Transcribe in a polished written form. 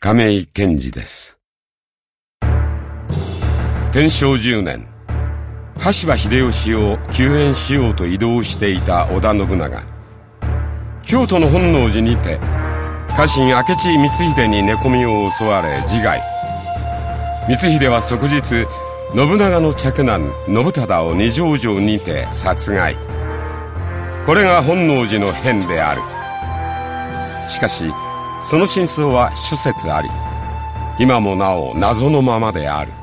亀井賢治です。天正10年、羽柴秀吉を救援しようと移動していた織田信長。京都の本能寺にて家臣明智光秀に寝込みを襲われ自害。光秀は即日信長の嫡男信忠を二条城にて殺害。これが本能寺の変である。しかしその真相は諸説あり、今もなお謎のままである。